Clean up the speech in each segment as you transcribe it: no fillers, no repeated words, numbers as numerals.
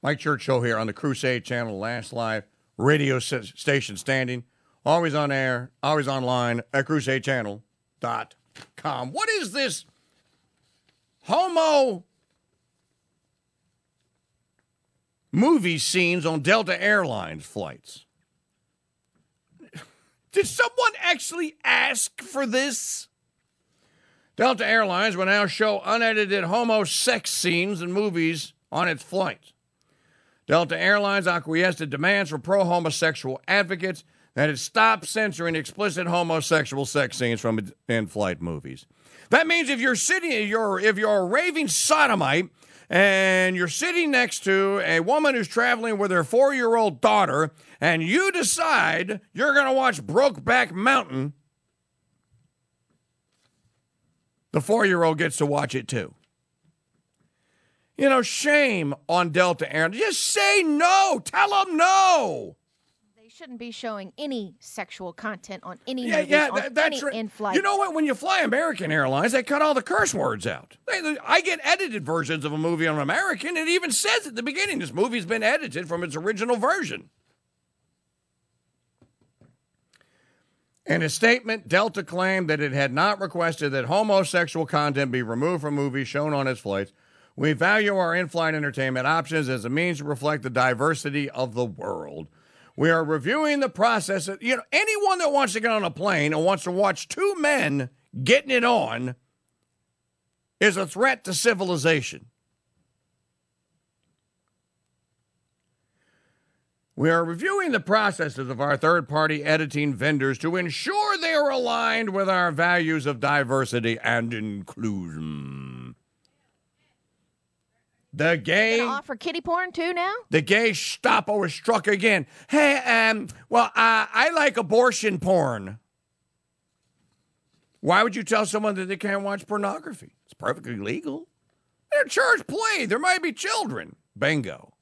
Mike Church Show here on the Crusade Channel, last live radio station standing. Always on air, always online at crusadechannel.com. What is this homo movie scenes on Delta Airlines flights? Did someone actually ask for this? Delta Airlines will now show unedited homo sex scenes in movies on its flights. Delta Airlines acquiesced to demands from pro-homosexual advocates that it stop censoring explicit homosexual sex scenes from in-flight movies. That means if you're a raving sodomite and you're sitting next to a woman who's traveling with her 4-year-old daughter and you decide you're going to watch Brokeback Mountain, the 4-year-old gets to watch it too. You know, shame on Delta Airlines. Just say no. Tell them no. They shouldn't be showing any sexual content on any in-flight. You know what? When you fly American Airlines, they cut all the curse words out. I get edited versions of a movie on American. It even says at the beginning, this movie's been edited from its original version. In a statement, Delta claimed that it had not requested that homosexual content be removed from movies shown on its flights. We value our in-flight entertainment options as a means to reflect the diversity of the world. We are reviewing the process. Anyone that wants to get on a plane and wants to watch two men getting it on is a threat to civilization. We are reviewing the processes of our third-party editing vendors to ensure they are aligned with our values of diversity and inclusion. The gay... Gonna offer kitty porn, too, now? The gay Gestapo was struck again. Hey, I like abortion porn. Why would you tell someone that they can't watch pornography? It's perfectly legal. They're church play. There might be children. Bingo.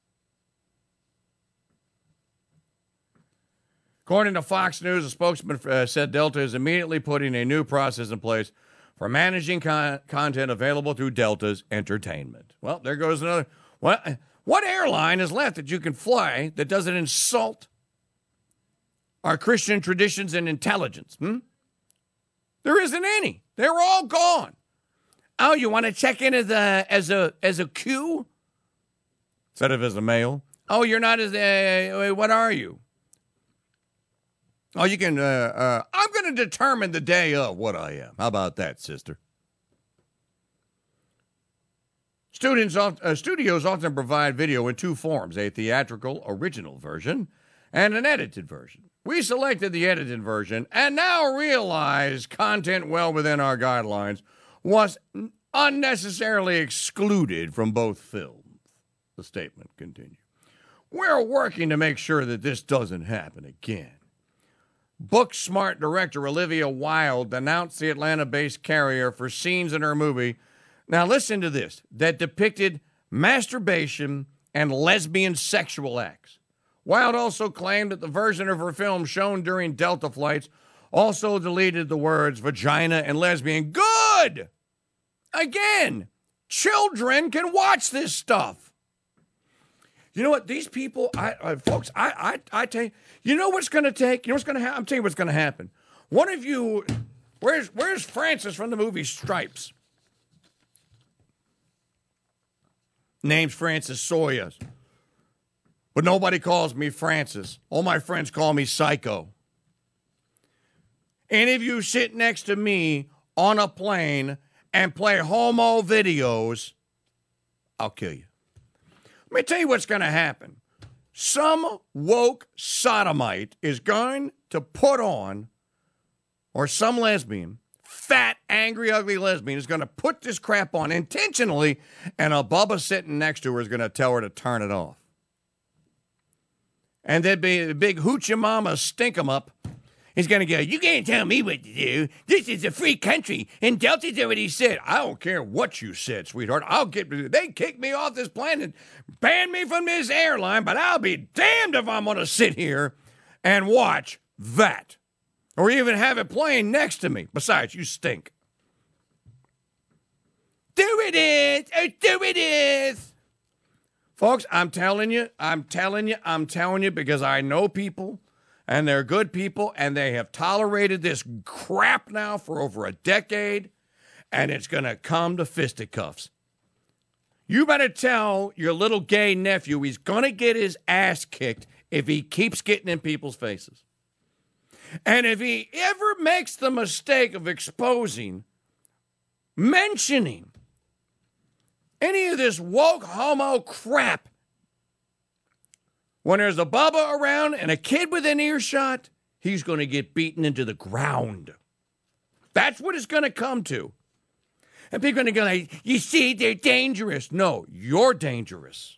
According to Fox News, a spokesman said Delta is immediately putting a new process in place for managing content available through Delta's entertainment. Well, there goes another. What airline is left that you can fly that doesn't insult our Christian traditions and intelligence? There isn't any. They're all gone. Oh, you want to check in as a Q instead of as a male? Oh, you're not as a. What are you? Oh, you can, I'm going to determine the day of what I am. How about that, sister? Studios often provide video in two forms, a theatrical original version and an edited version. We selected the edited version and now realize content well within our guidelines was unnecessarily excluded from both films. The statement continued. We're working to make sure that this doesn't happen again. Booksmart director Olivia Wilde denounced the Atlanta-based carrier for scenes in her movie, now listen to this, that depicted masturbation and lesbian sexual acts. Wilde also claimed that the version of her film shown during Delta flights also deleted the words vagina and lesbian. Good! Again, children can watch this stuff. You know what? These people, folks, I tell you, you know what's going to take? You know what's going to happen? I'm telling you what's going to happen. One of you, where's Francis from the movie Stripes? Name's Francis Soyas. But nobody calls me Francis. All my friends call me Psycho. Any of you sit next to me on a plane and play homo videos, I'll kill you. Let me tell you what's going to happen. Some woke sodomite is going to put on, or some lesbian, fat, angry, ugly lesbian is going to put this crap on intentionally, and a Bubba sitting next to her is going to tell her to turn it off. And there'd be a big hoochie mama stink 'em up. He's going to go, you can't tell me what to do. This is a free country. And Delta's already said, I don't care what you said, sweetheart. They kick me off this plane and ban me from this airline, but I'll be damned if I'm going to sit here and watch that. Or even have it playing next to me. Besides, you stink. Do it is. Folks, I'm telling you, because I know people, and they're good people, and they have tolerated this crap now for over a decade, and it's going to come to fisticuffs. You better tell your little gay nephew he's going to get his ass kicked if he keeps getting in people's faces. And if he ever makes the mistake of mentioning any of this woke homo crap, when there's a bubba around and a kid within earshot, he's going to get beaten into the ground. That's what it's going to come to. And people are going to go like, you see, they're dangerous. No, you're dangerous.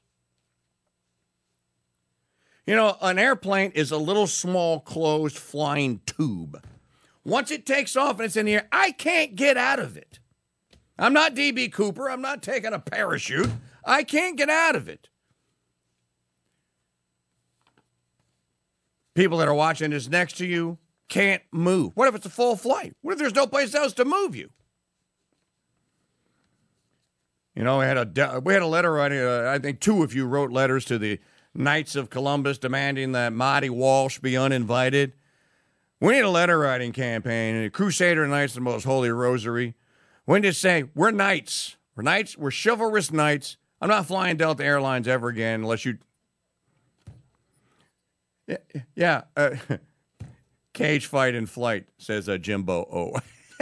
You know, an airplane is a little small closed flying tube. Once it takes off and it's in the air, I can't get out of it. I'm not D.B. Cooper. I'm not taking a parachute. I can't get out of it. People that are watching this next to you can't move. What if it's a full flight? What if there's no place else to move you? You know, we had a letter writing. I think two of you wrote letters to the Knights of Columbus demanding that Marty Walsh be uninvited. We need a letter writing campaign. The Crusader Knights of the Most Holy Rosary. We need to say, we're knights. We're knights. We're chivalrous knights. I'm not flying Delta Airlines ever again unless you... Yeah. Cage fight in flight, says Jimbo O.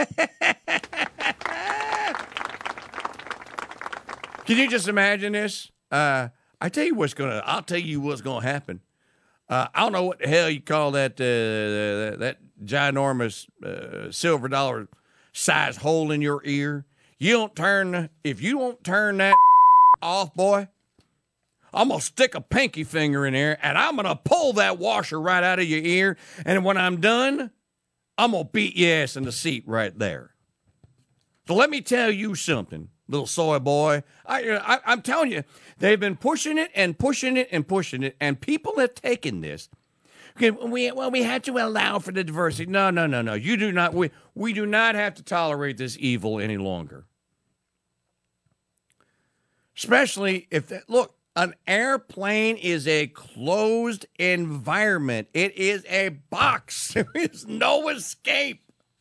Can you just imagine this? I'll tell you what's gonna happen. I don't know what the hell you call that ginormous silver dollar size hole in your ear. If you don't turn that off, boy, I'm gonna stick a pinky finger in there and I'm gonna pull that washer right out of your ear. And when I'm done, I'm gonna beat your ass in the seat right there. So let me tell you something, little soy boy. I'm telling you, they've been pushing it and pushing it and pushing it, and people have taken this. Okay, we had to allow for the diversity. No. You do not. We do not have to tolerate this evil any longer. Especially if look, an airplane is a closed environment. It is a box. There is no escape.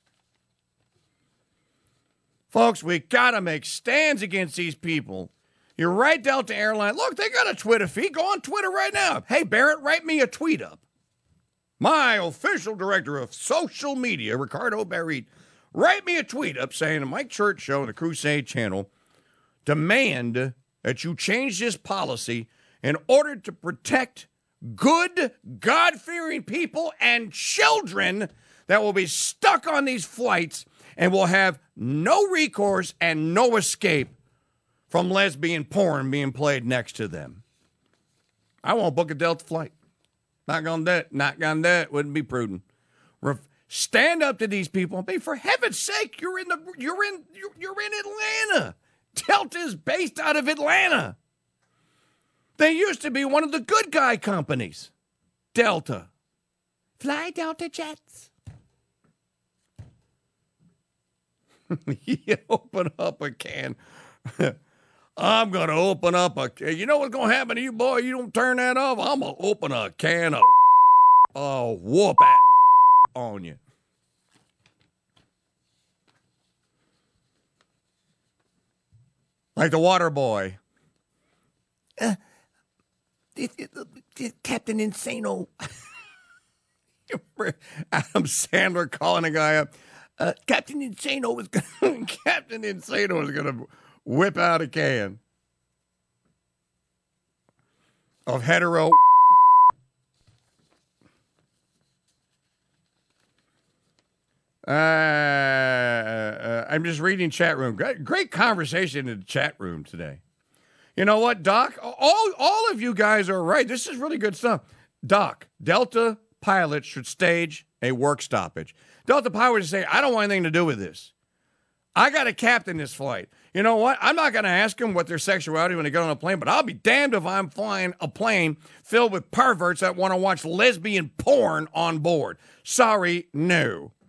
Folks, we got to make stands against these people. You're right, Delta Airlines. Look, they got a Twitter feed. Go on Twitter right now. Hey, Barrett, write me a tweet up. My official director of social media, Ricardo Barrett, write me a tweet up saying the Mike Church Show and the Crusade Channel demand that you change this policy in order to protect good, God-fearing people and children that will be stuck on these flights and will have no recourse and no escape from lesbian porn being played next to them. I won't book a Delta flight. Not gonna do it. Not gonna do it. Wouldn't be prudent. Stand up to these people. I mean, for heaven's sake, you're in Atlanta. Delta is based out of Atlanta. They used to be one of the good guy companies. Delta. Fly Delta jets. You open up a can. I'm going to open up a can. You know what's going to happen to you, boy? You don't turn that off. I'm going to open a can of whoop on you. Like the water boy. Captain Insano. Adam Sandler calling a guy up. Captain Insano was going to whip out a can of hetero. I'm just reading chat room. Great conversation in the chat room today. You know what, Doc? All of you guys are right. This is really good stuff. Doc, Delta pilots should stage a work stoppage. Delta pilots say, I don't want anything to do with this. I got to captain this flight. You know what? I'm not going to ask them what their sexuality when they get on a plane, but I'll be damned if I'm flying a plane filled with perverts that want to watch lesbian porn on board. Sorry, no.